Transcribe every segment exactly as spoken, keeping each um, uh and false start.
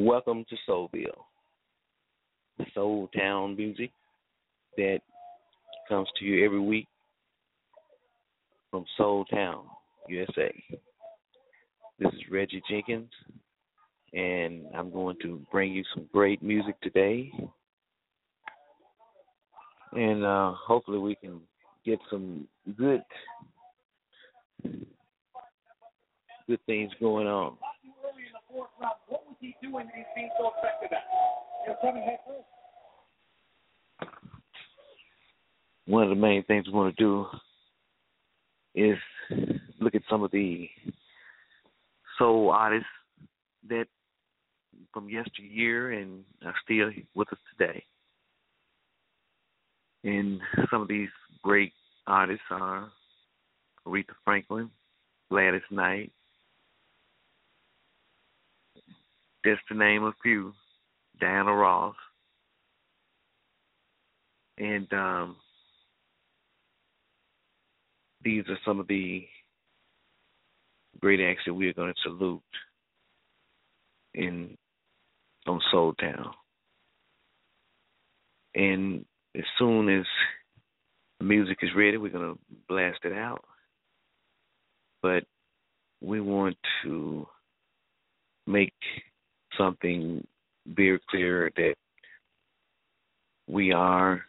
Welcome to Soulville, Soul Town music that comes to you every week from Soul Town, U S A. This is Reggie Jenkins, and I'm going to bring you some great music today, and uh, hopefully we can get some good good things going on. What was he doing that he's being so effective at? You're coming head first. One of the main things we want to do is look at some of the soul artists that from yesteryear and are still with us today. And some of these great artists are Aretha Franklin, Gladys Knight, just to name a few, Diana Ross. And um, these are some of the great acts that we are going to salute in on Soul Town. And as soon as the music is ready, we're going to blast it out. But we want to make something very clear that we are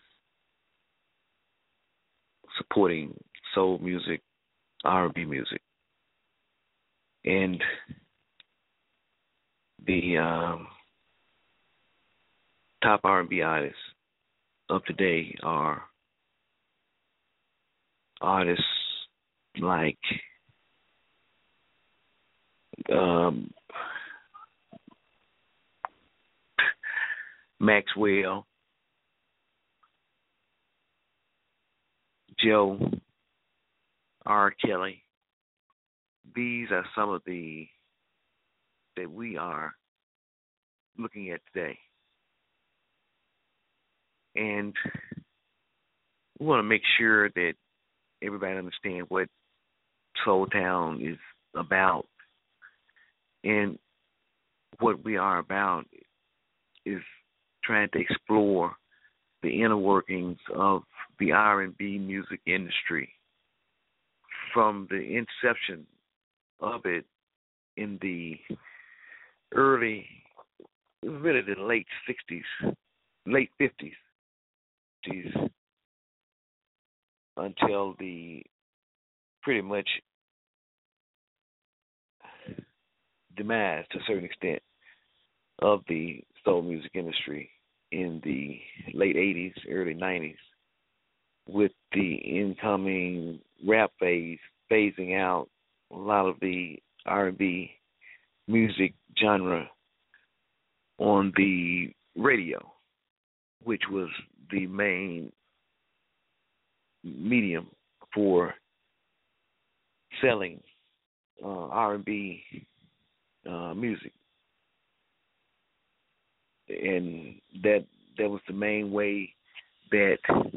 supporting soul music, R and B music. And the um, top R and B artists of today are artists like um, Maxwell, Joe, R. Kelly. These are some of the that we are looking at today. And we want to make sure that everybody understands what Soul Town is about. And what we are about is trying to explore the inner workings of the R and B music industry from the inception of it in the early, really the late sixties, late fifties, until the pretty much demise to a certain extent of the soul music industry in the late eighties, early nineties, with the incoming rap phase phasing out a lot of the R and B music genre on the radio, which was the main medium for selling uh, R and B uh, music. And that that was the main way that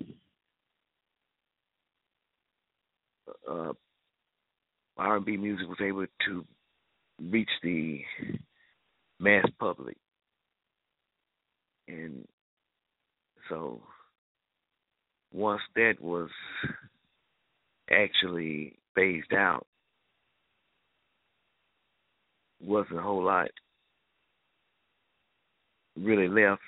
uh, R and B music was able to reach the mass public. And so once that was actually phased out, wasn't a whole lot really left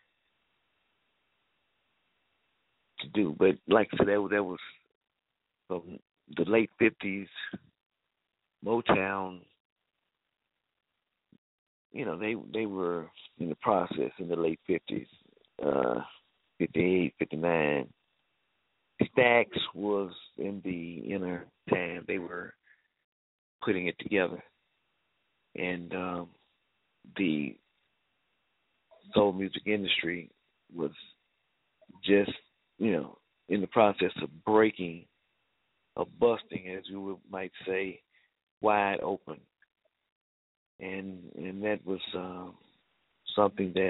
to do. But like I said, that, that was from the late fifties, Motown, you know, they they were in the process in the late fifties, uh, fifty-eight, fifty-nine. Stax was in the inner time. They were putting it together. And um, the soul music industry was just, you know, in the process of breaking, of busting, as you would, might say, wide open. And and that was uh, something that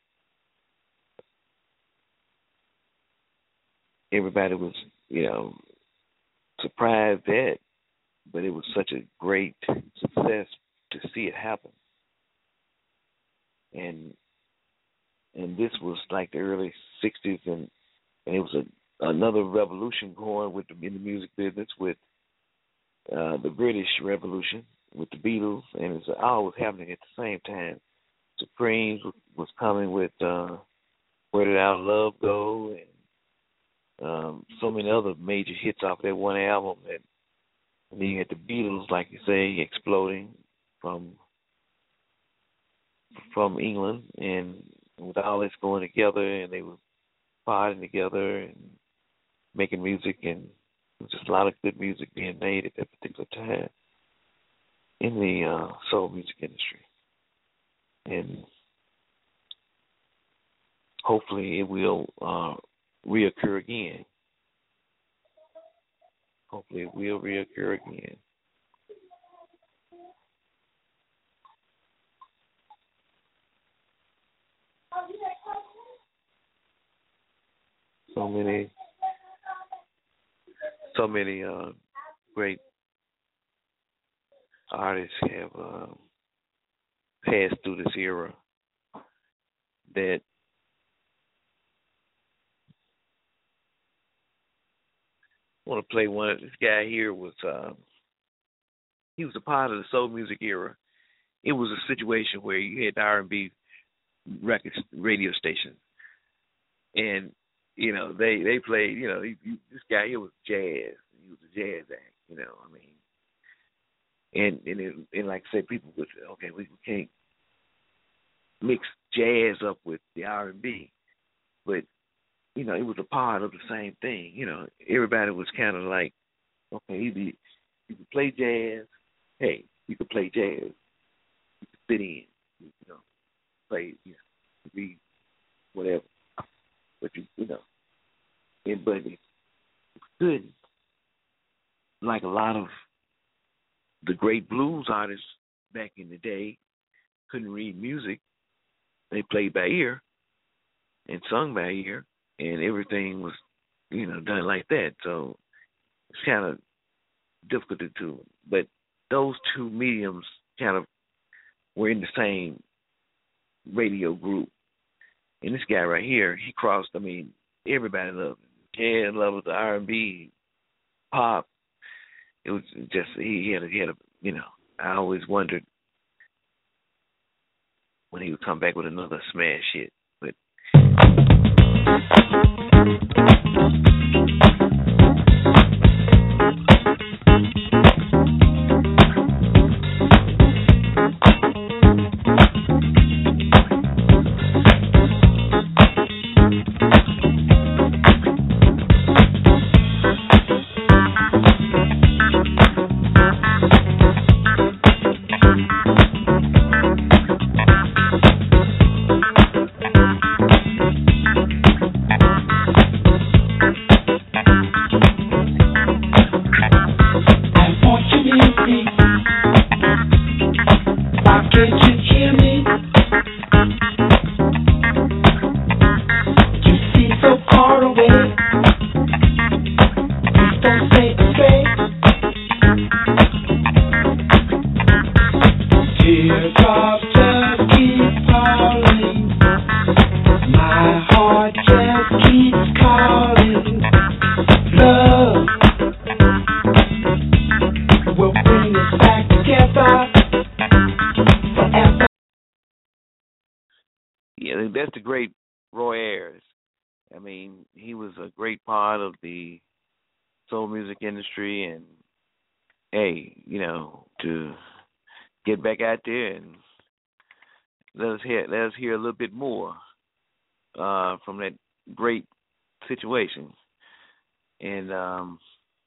everybody was, you know, surprised at, but it was such a great success to see it happen. and and this was like the early sixties, and, and it was a, another revolution going with the, in the music business with uh, the British Revolution with the Beatles, and it's all was happening at the same time. Supremes was, was coming with uh, Where Did Our Love Go, and um, so many other major hits off that one album. And, and then you had the Beatles, like you say, exploding from from England, and with all this going together, and they were partying together and making music, and there was just a lot of good music being made at that particular time in the uh, soul music industry. And hopefully it will uh, reoccur again. Hopefully it will reoccur again. So many, so many uh, great artists have uh, passed through this era that I want to play one. This guy here was um, he was a part of the soul music era. It was a situation where you had the R and B record radio stations, and you know they they played. You know, he, he, this guy here was jazz. He was a jazz act. You know, I mean, and and, it, and like I said, people would say, okay, we, we can't mix jazz up with the R and B, but you know, it was a part of the same thing. You know, everybody was kind of like, okay, either you can play jazz. Hey, you can play jazz. You can fit in. You know, play, you know, be whatever. But you, you know, and, but it's good. Like a lot of the great blues artists back in the day couldn't read music. They played by ear and sung by ear, and everything was, you know, done like that. So it's kind of difficult to do. But those two mediums kind of were in the same radio group. And this guy right here, he crossed, I mean, everybody loved him. Yeah, loved the R and B, pop. It was just, he, he had a, he had a, you know, I always wondered when he would come back with another smash hit. But that's the great Roy Ayers. I mean, he was a great part of the soul music industry, and hey, you know, to get back out there and let us hear let us hear a little bit more uh, from that great situation. And um,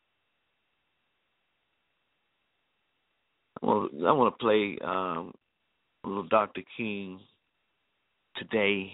I want I want to play um, a little Doctor King today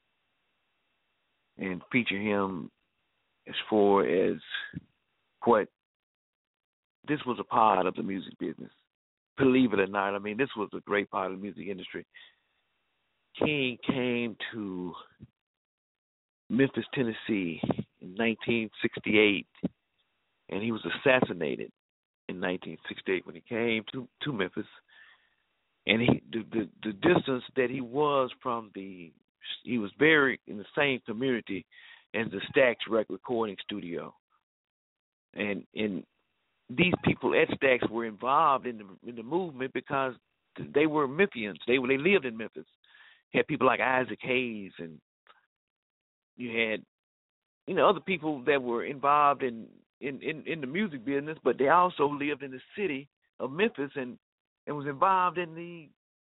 and feature him as far as what this was a part of the music business. Believe it or not, I mean, this was a great part of the music industry. King came to Memphis, Tennessee in nineteen sixty-eight, and he was assassinated in nineteen sixty-eight when he came to, to Memphis. and he the, the the distance that he was from the he was buried in the same community as the Stax Record recording studio, and and these people at Stax were involved in the in the movement because they were Memphians. They were they lived in Memphis. You had people like Isaac Hayes, and you had you know other people that were involved in in, in, in the music business, but they also lived in the city of Memphis and, and was involved in the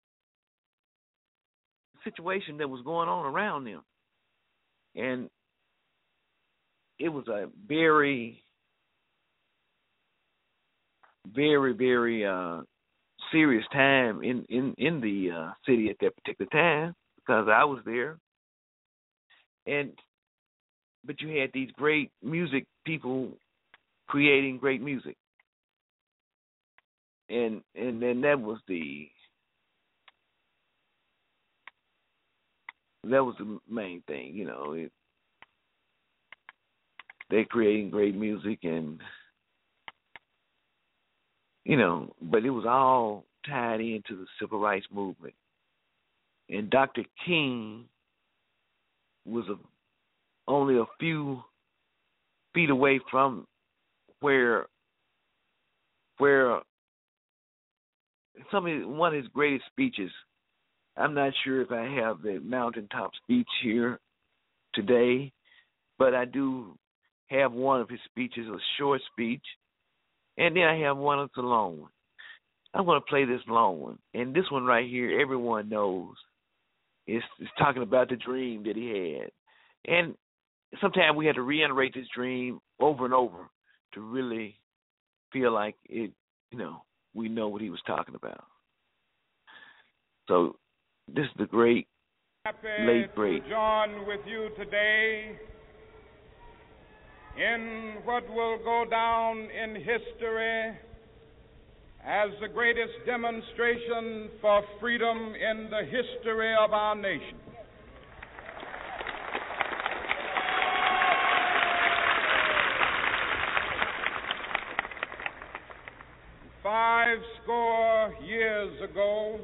situation that was going on around them. And it was a very, very, very uh, serious time in, in, in the uh, city at that particular time because I was there. And but you had these great music people creating great music. And and then that was the that was the main thing, you know. It, they're creating great music, and you know, but it was all tied into the civil rights movement. And Doctor King was a, only a few feet away from where where some of his, one of his greatest speeches. I'm not sure if I have the mountaintop speech here today, but I do have one of his speeches, a short speech, and then I have one that's a long one. I'm going to play this long one, and this one right here, everyone knows. It's, it's talking about the dream that he had, and sometimes we had to reiterate this dream over and over to really feel like it, you know, we know what he was talking about. So this is the great, Happy late great. to join with you today in what will go down in history as the greatest demonstration for freedom in the history of our nation. Five score years ago,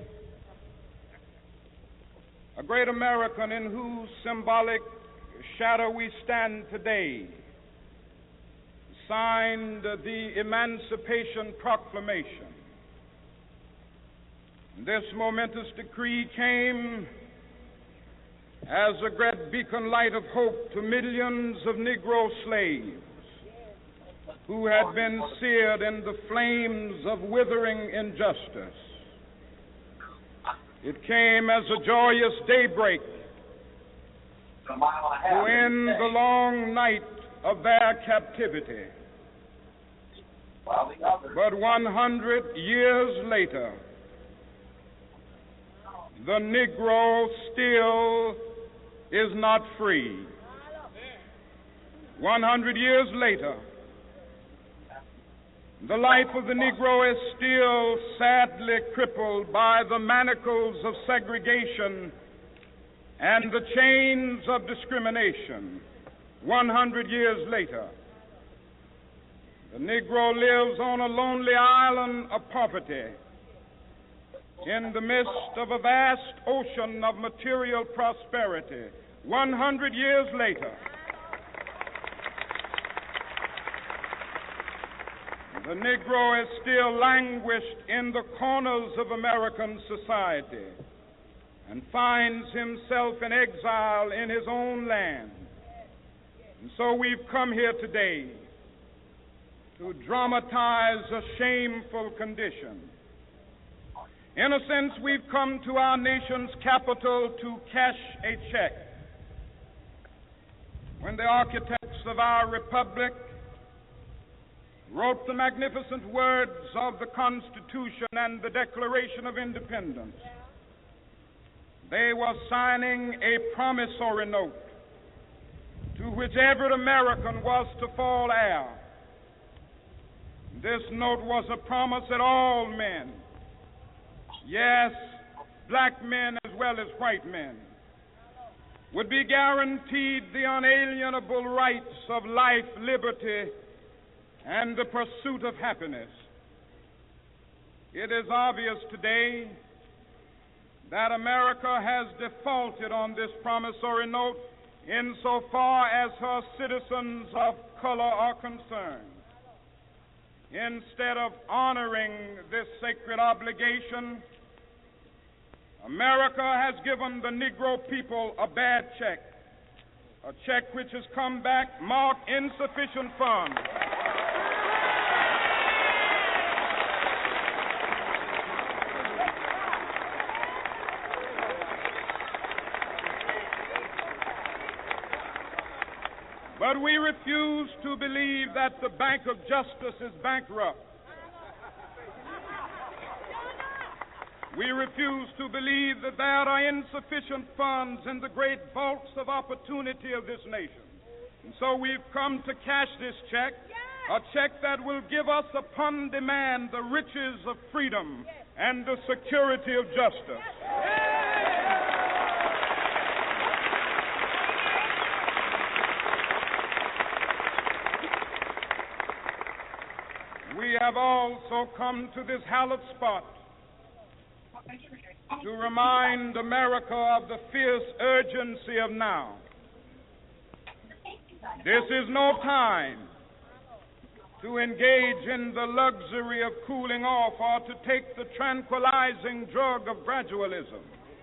a great American in whose symbolic shadow we stand today signed the Emancipation Proclamation. This momentous decree came as a great beacon light of hope to millions of Negro slaves who had been seared in the flames of withering injustice. It came as a joyous daybreak to end the long night of their captivity. But one hundred years later, the Negro still is not free. One hundred years later, the life of the Negro is still sadly crippled by the manacles of segregation and the chains of discrimination. One hundred years later, the Negro lives on a lonely island of poverty in the midst of a vast ocean of material prosperity. One hundred years later, the Negro is still languished in the corners of American society and finds himself in exile in his own land. And so we've come here today to dramatize a shameful condition. In a sense, we've come to our nation's capital to cash a check. When the architects of our republic wrote the magnificent words of the Constitution and the Declaration of Independence, they were signing a promissory note to which every American was to fall heir. This note was a promise that all men, yes, black men as well as white men, would be guaranteed the unalienable rights of life, liberty, and the pursuit of happiness. It is obvious today that America has defaulted on this promissory note insofar as her citizens of color are concerned. Instead of honoring this sacred obligation, America has given the Negro people a bad check, a check which has come back marked insufficient funds. But we refuse to believe that the Bank of Justice is bankrupt. We refuse to believe that there are insufficient funds in the great vaults of opportunity of this nation. And so we've come to cash this check, a check that will give us upon demand the riches of freedom and the security of justice. We have also come to this hallowed spot to remind America of the fierce urgency of now. This is no time to engage in the luxury of cooling off or to take the tranquilizing drug of gradualism.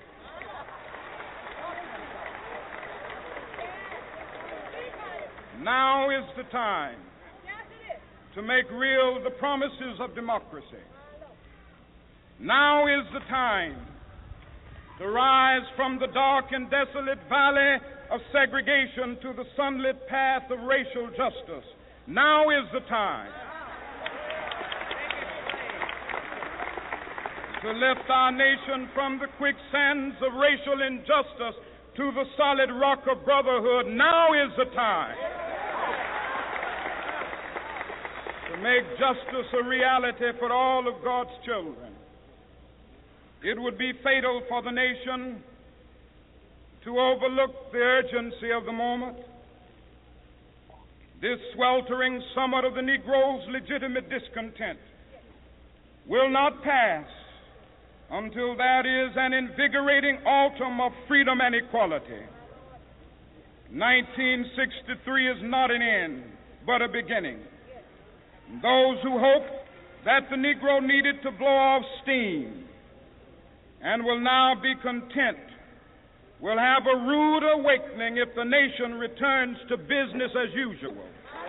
Now is the time to make real the promises of democracy. Now is the time to rise from the dark and desolate valley of segregation to the sunlit path of racial justice. Now is the time to lift our nation from the quicksands of racial injustice to the solid rock of brotherhood. Now is the time to make justice a reality for all of God's children. It would be fatal for the nation to overlook the urgency of the moment. This sweltering summit of the Negro's legitimate discontent will not pass until there is an invigorating autumn of freedom and equality. nineteen sixty-three is not an end, but a beginning. Those who hope that the Negro needed to blow off steam and will now be content will have a rude awakening if the nation returns to business as usual.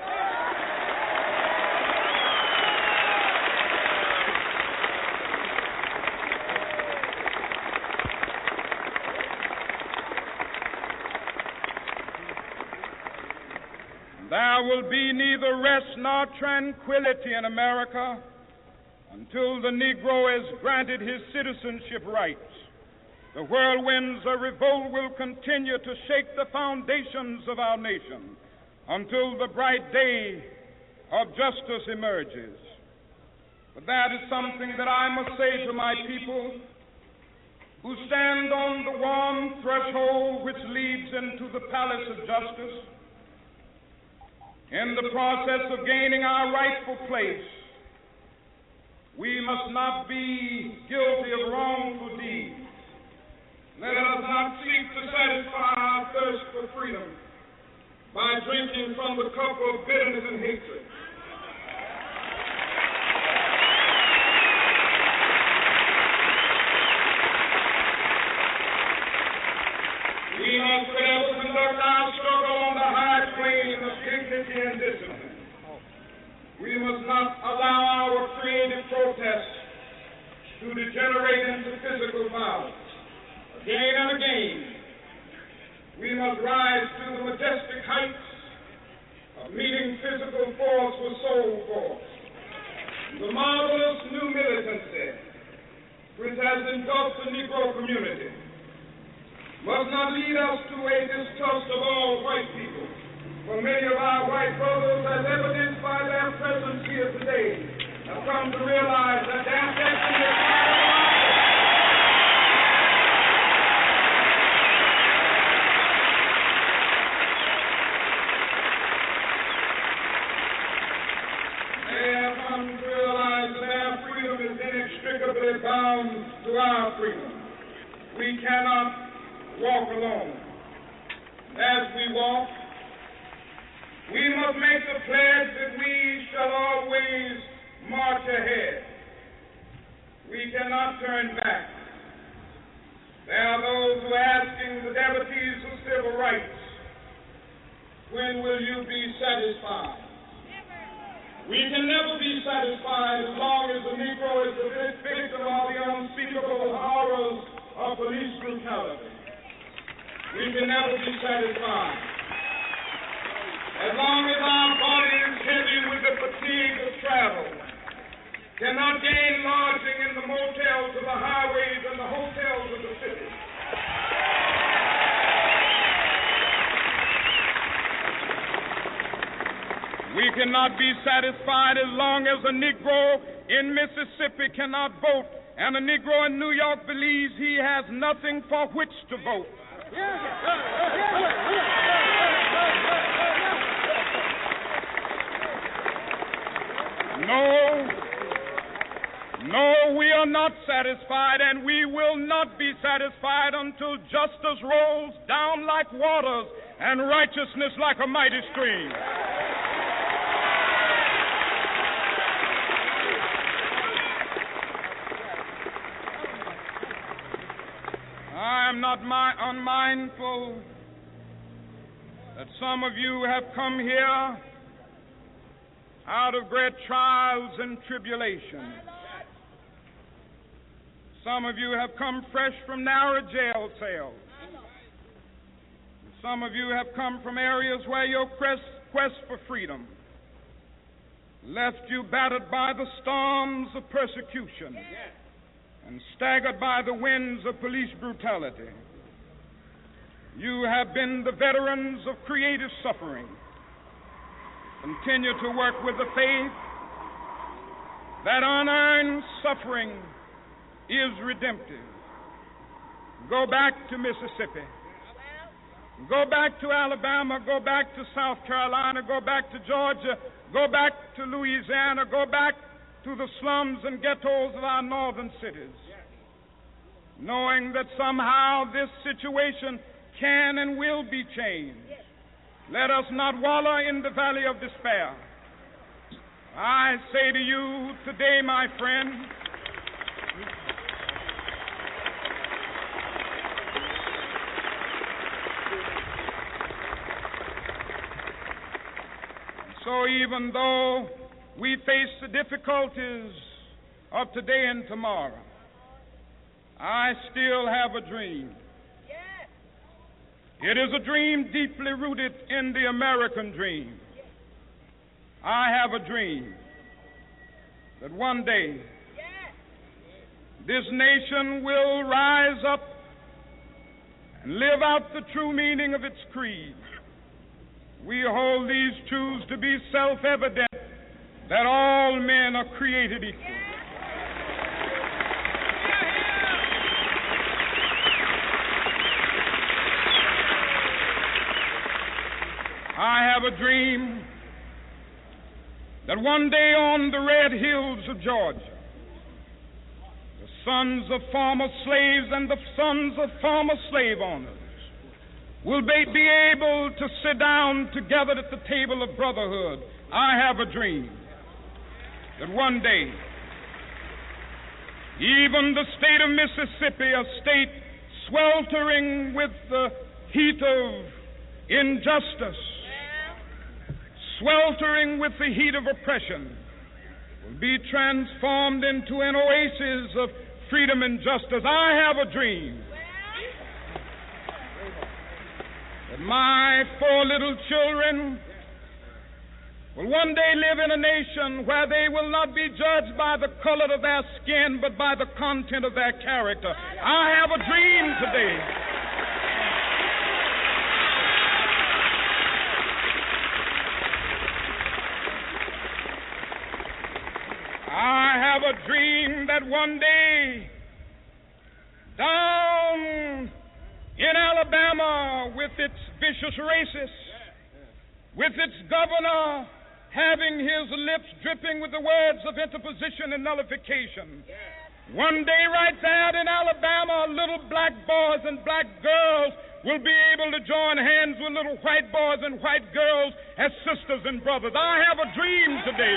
There will be neither rest nor tranquility in America until the Negro has granted his citizenship rights. The whirlwinds of revolt will continue to shake the foundations of our nation until the bright day of justice emerges. But that is something that I must say to my people who stand on the warm threshold which leads into the palace of justice. In the process of gaining our rightful place, we must not be guilty of wrongful deeds. Let us not seek to satisfy our thirst for freedom by drinking from the cup of bitterness and hatred. We must fail to conduct our struggle on the high plane of dignity and discipline. We must not allow our creative protests to degenerate into physical violence. Again and again, we must rise to the majestic heights of meeting physical force with soul force. The marvelous new militancy which has engulfed the Negro community must not lead us to a distrust of all white people. For many of our white brothers, as evidenced by their presence here today, have come to realize that their destiny is They have come to realize that their freedom is inextricably bound to our freedom. walk alone. As we walk, we must make the pledge that we shall always march ahead. We cannot turn back. There are those who are asking the devotees of civil rights, when will you be satisfied? We can never be satisfied as long as the Negro is the victim of the unspeakable horrors of police brutality. We can never be satisfied. As long as our body is heavy with the fatigue of travel, cannot gain lodging in the motels of the highways and the hotels of the city. We cannot be satisfied as long as a Negro in Mississippi cannot vote, and a Negro in New York believes he has nothing for which to vote. No, no, we are not satisfied, and we will not be satisfied until justice rolls down like waters and righteousness like a mighty stream. I am not my, unmindful that some of you have come here out of great trials and tribulations. Some of you have come fresh from narrow jail cells. Some of you have come from areas where your quest, quest for freedom left you battered by the storms of persecution and staggered by the winds of police brutality. You have been the veterans of creative suffering. Continue to work with the faith that unearned suffering is redemptive. Go back to Mississippi. Go back to Alabama. Go back to South Carolina. Go back to Georgia. Go back to Louisiana. Go back to the slums and ghettos of our northern cities, knowing that somehow this situation can and will be changed. Let us not wallow in the valley of despair. I say to you today, my friend, so even though we face the difficulties of today and tomorrow, I still have a dream. It is a dream deeply rooted in the American dream. I have a dream that one day this nation will rise up and live out the true meaning of its creed. We hold these truths to be self-evident, that all men are created equal. I have a dream that one day on the red hills of Georgia, the sons of former slaves and the sons of former slave owners will be, be able to sit down together at the table of brotherhood. I have a dream that one day, even the state of Mississippi, a state sweltering with the heat of injustice, sweltering with the heat of oppression, will be transformed into an oasis of freedom and justice. I have a dream that my four little children will one day live in a nation where they will not be judged by the color of their skin, but by the content of their character. I have a dream today. I have a dream that one day, down in Alabama, with its vicious racists, with its governor having his lips dripping with the words of interposition and nullification, one day right there in Alabama, little black boys and black girls will be able to join hands with little white boys and white girls as sisters and brothers. I have a dream today.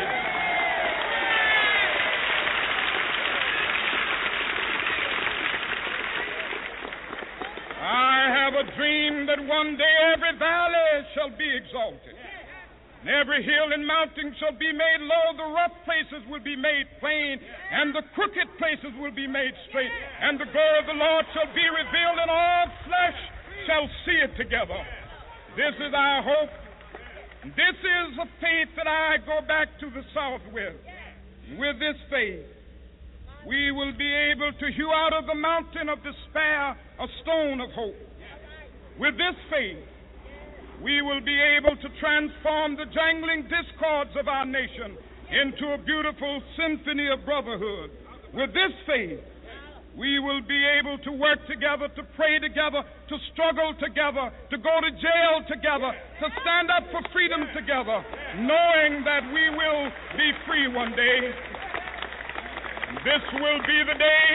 I have a dream that one day every valley shall be exalted, and every hill and mountain shall be made low. The rough places will be made plain, and the crooked places will be made straight. And the glory of the Lord shall be revealed, and all flesh shall see it together. This is our hope. This is the faith that I go back to the South with. With this faith, we will be able to hew out of the mountain of despair a stone of hope. With this faith, we will be able to transform the jangling discords of our nation into a beautiful symphony of brotherhood. With this faith, we will be able to work together, to pray together, to struggle together, to go to jail together, to stand up for freedom together, knowing that we will be free one day. This will be the day,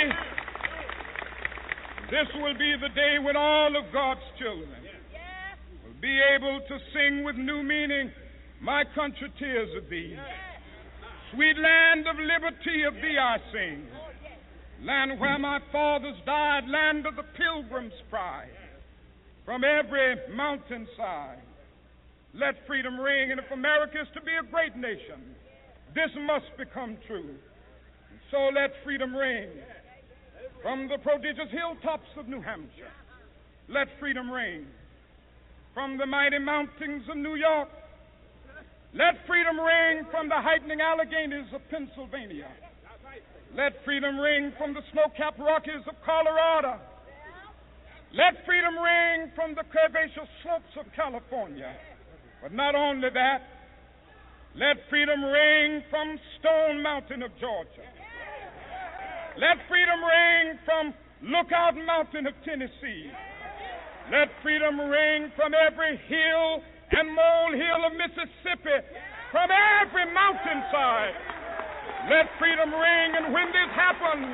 this will be the day when all of God's children will be able to sing with new meaning, my country, tears of thee. Sweet land of liberty, of thee I sing. Land where my fathers died, land of the pilgrim's pride. From every mountainside, let freedom ring. And if America is to be a great nation, this must become true. So let freedom ring from the prodigious hilltops of New Hampshire. Let freedom ring from the mighty mountains of New York. Let freedom ring from the heightening Alleghanies of Pennsylvania. Let freedom ring from the snow-capped Rockies of Colorado. Let freedom ring from the curvaceous slopes of California. But not only that, let freedom ring from Stone Mountain of Georgia. Let freedom ring from Lookout Mountain of Tennessee. Let freedom ring from every hill and molehill of Mississippi, from every mountainside. Let freedom ring, and when this happens,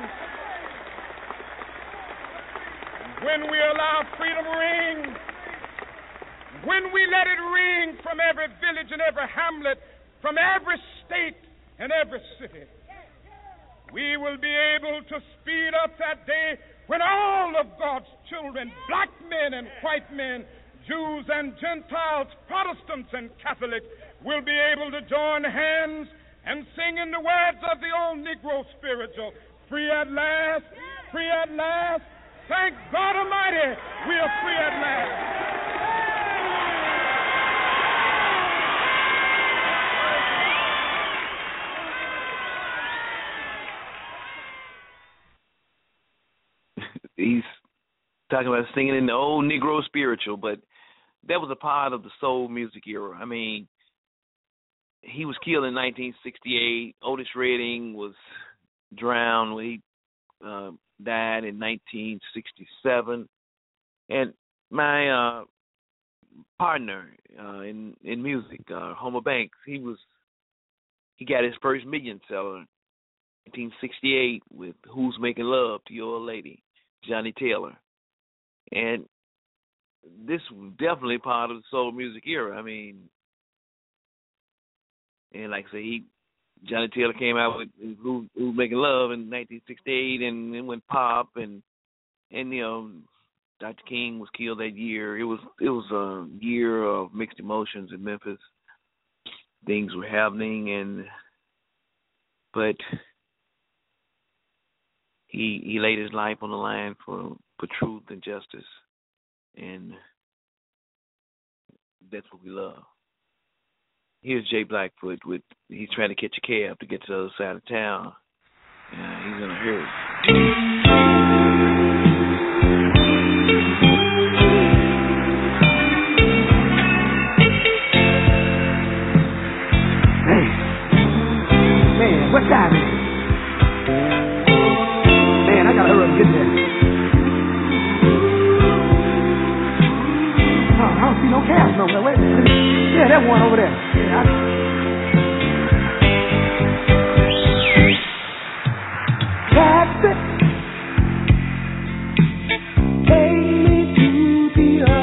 when we allow freedom ring, when we let it ring from every village and every hamlet, from every state and every city, we will be able to speed up that day when all of God's children, black men and white men, Jews and Gentiles, Protestants and Catholics, will be able to join hands and sing in the words of the old Negro spiritual, free at last, free at last. Thank God Almighty, we are free at last. He's talking about singing in the old Negro spiritual, but that was a part of the soul music era. I mean, he was killed in nineteen sixty-eight. Otis Redding was drowned when he uh, died in nineteen sixty-seven. And my uh, partner uh, in in music, uh, Homer Banks, he was he got his first million seller in nineteen sixty-eight with "Who's Making Love to Your Old Lady," Johnny Taylor. And this was definitely part of the soul music era. I mean, and like I say, he, Johnny Taylor came out with Who, Who's Making Love in nineteen sixty-eight, and it went pop, and and you know, Doctor King was killed that year. It was it was a year of mixed emotions in Memphis. Things were happening, and but he he laid his life on the line for, for truth and justice, and that's what we love. Here's Jay Blackfoot with he's trying to catch a cab to get to the other side of town. Yeah, he's in a hurry. Hey, man, what time is it? Man, I gotta hurry up and get there. Oh, I don't see no cabs nowhere. Wait a minute. Yeah, that one over there. Yeah, I... Taxi, take me to the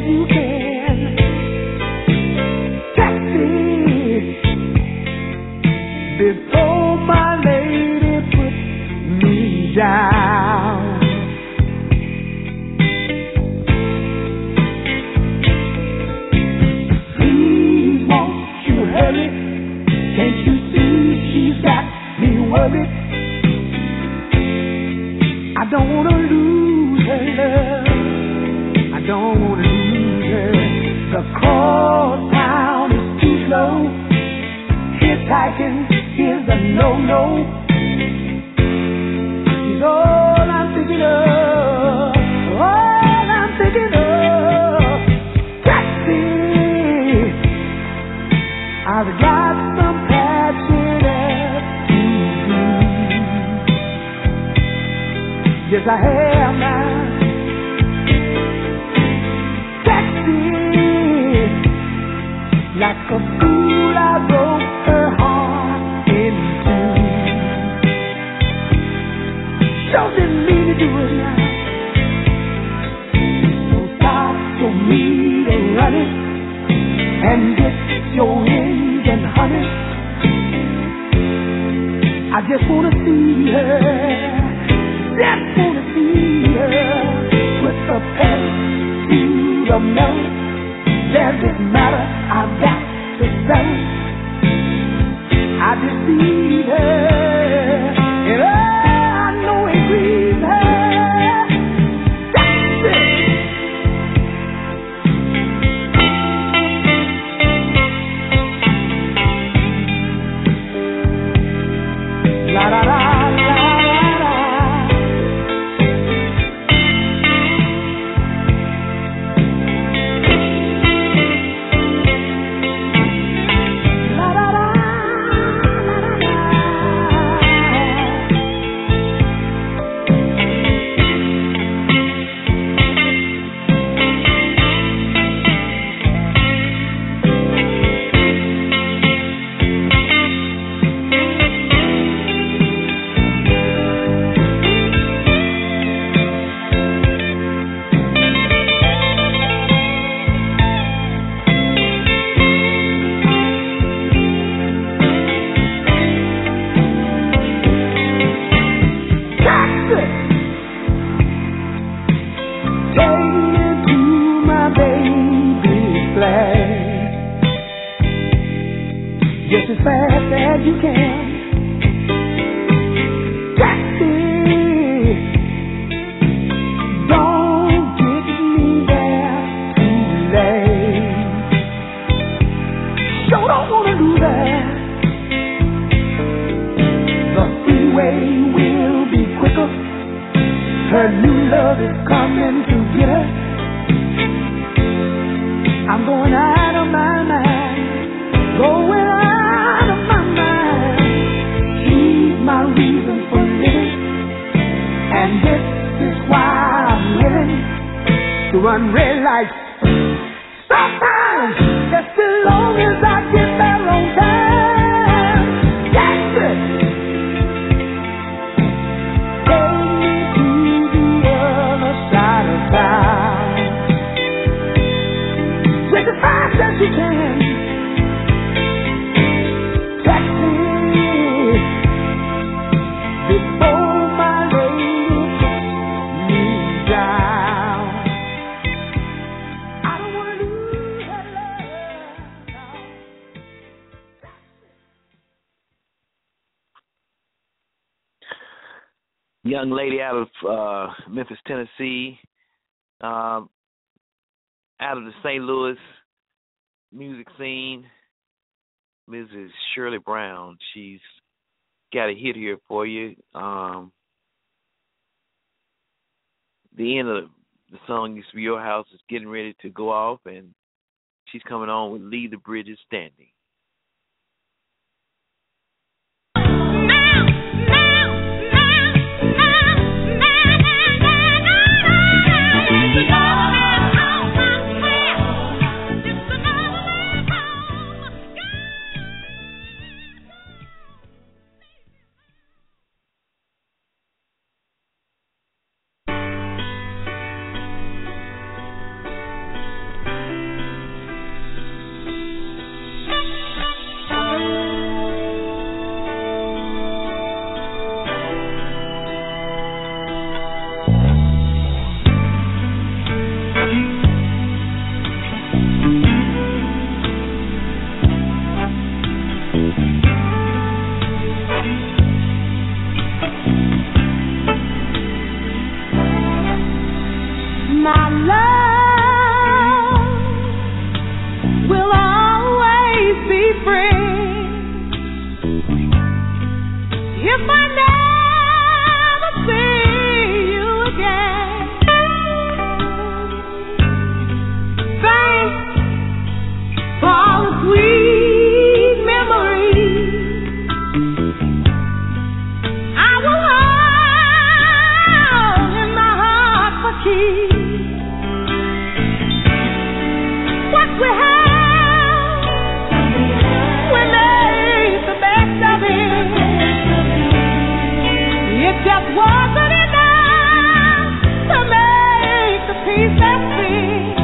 you can. Taxi before my lady puts me down. Please, won't you hurry? Can't you see she's got me worried? I don't want to lose her love. I don't want to lose her. The cross town is too slow. Hitchhiking is a no-no. She's all I'm thinking of. All I'm thinking of. Taxi. I've got some passion at you. Yes, I have now. Like a fool, I broke her heart in two. Sure didn't mean to do it now. So stop for me to run it and get your engine honey. I just wanna see her, just wanna see her with the pedal to the metal. Doesn't matter, I've got to settle. I deceive her, and oh, I know it grieves her. That's it. La la la. Young lady out of uh, Memphis, Tennessee, um, out of the Saint Louis music scene, Missus Shirley Brown. She's got a hit here for you. Um, the end of the song used to be Your House is getting ready to go off, and she's coming on with Leave the Bridges Standing. just wasn't enough to make the peace that sweet.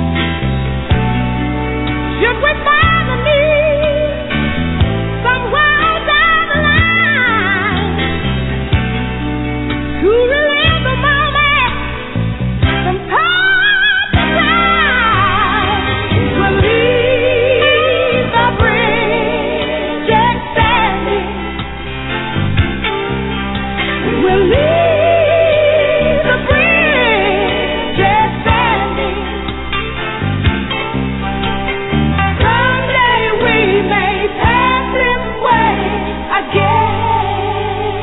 Should we find a need somewhere down the line to relive the moment from time to time, we'll leave the bridge just standing. We'll leave the bridge just standing. Someday we may pass this way again.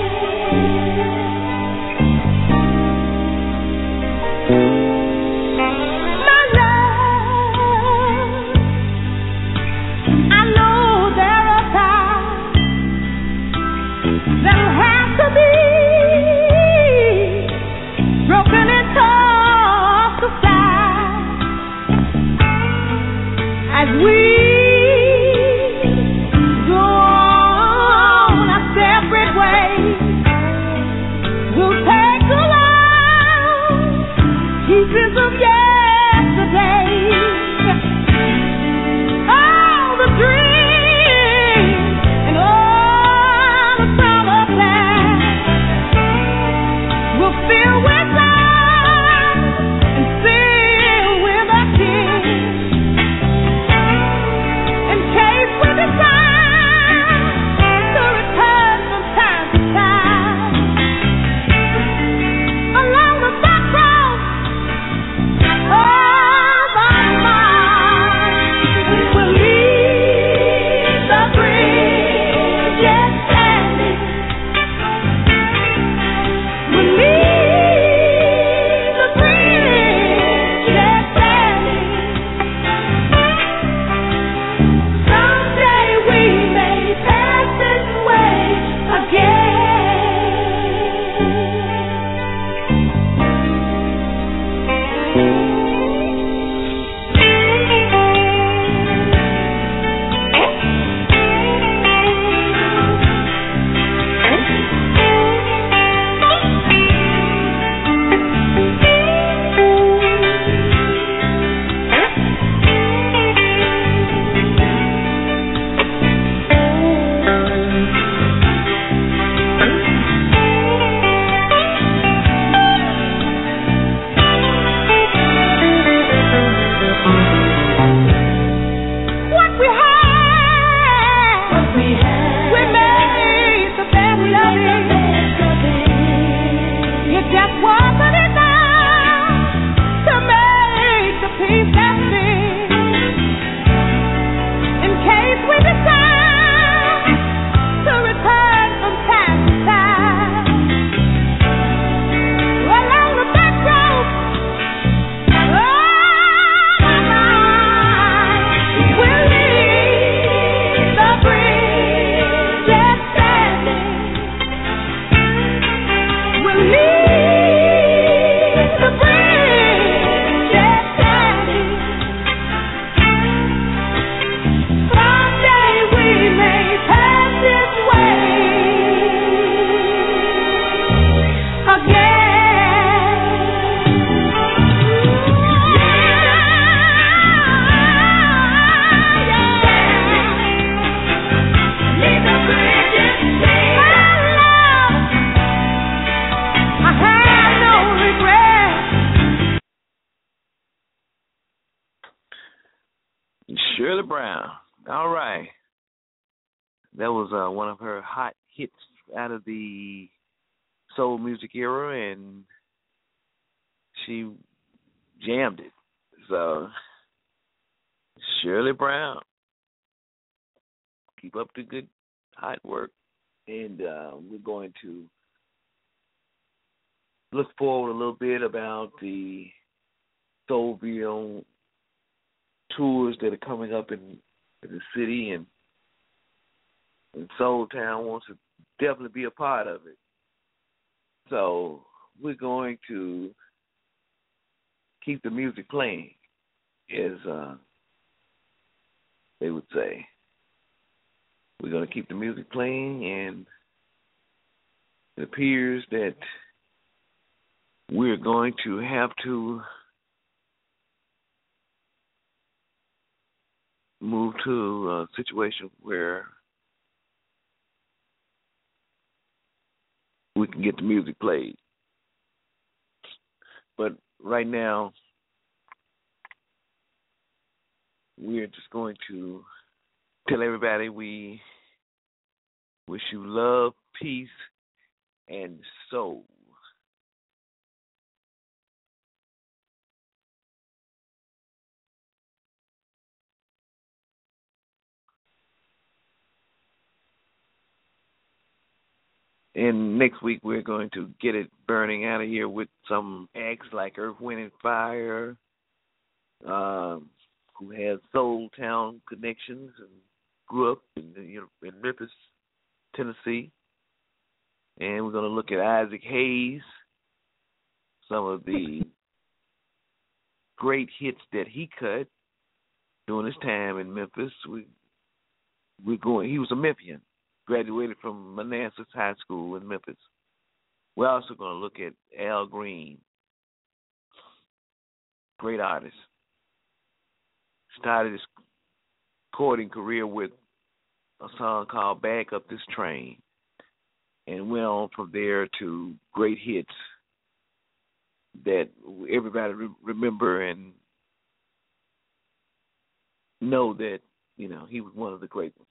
My love, I know there are times that'll have to be broken and tossed aside as we go on our separate ways. We'll take along pieces of yesterday, all the dreams and all the summer plans. We'll fill with love and fill with a kiss, in case we decide to return from time to time. Along the back road of our minds, we'll leave the bridge just standing. We'll leave the bridge just standing. Someday we may pass this way again. What we had, we made the best of it. It just wasn't enough to make the peace that fits. In case we decide to return from time to time, along the back road of our lives, we'll leave the bridge just standing. We'll leave the bridge just standing. Someday we may pass this way again. Leave the bridge just standing. I have no regret. Shirley Brown. All right. That was uh, one of her hot hits out of the soul music era, and she jammed it. So, Shirley Brown, keep up the good hot work. And uh, we're going to look forward a little bit about the Soulville tours that are coming up in, in the city, and, and Soul Town wants to definitely be a part of it. So we're going to keep the music playing, as uh, they would say. We're going to keep the music playing, and it appears that we're going to have to move to a situation where we can get the music played. But right now, we're just going to tell everybody we wish you love, peace, and soul. And next week we're going to get it burning out of here with some acts like Earth, Wind, and Fire, um, who has Soul Town connections and grew up in, you know, in Memphis, Tennessee. And we're going to look at Isaac Hayes, some of the great hits that he cut during his time in Memphis. We we're going. He was a Memphian. Graduated from Manassas High School in Memphis. We're also going to look at Al Green, great artist. Started his recording career with a song called Back Up This Train, and went on from there to great hits that everybody re- remember and know that, you know, he was one of the great ones.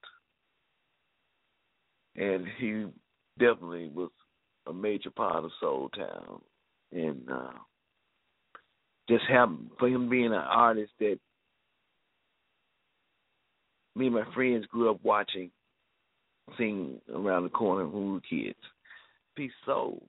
And he definitely was a major part of Soul Town. And uh, just have, for him being an artist that me and my friends grew up watching sing around the corner when we were kids. Peace, soul.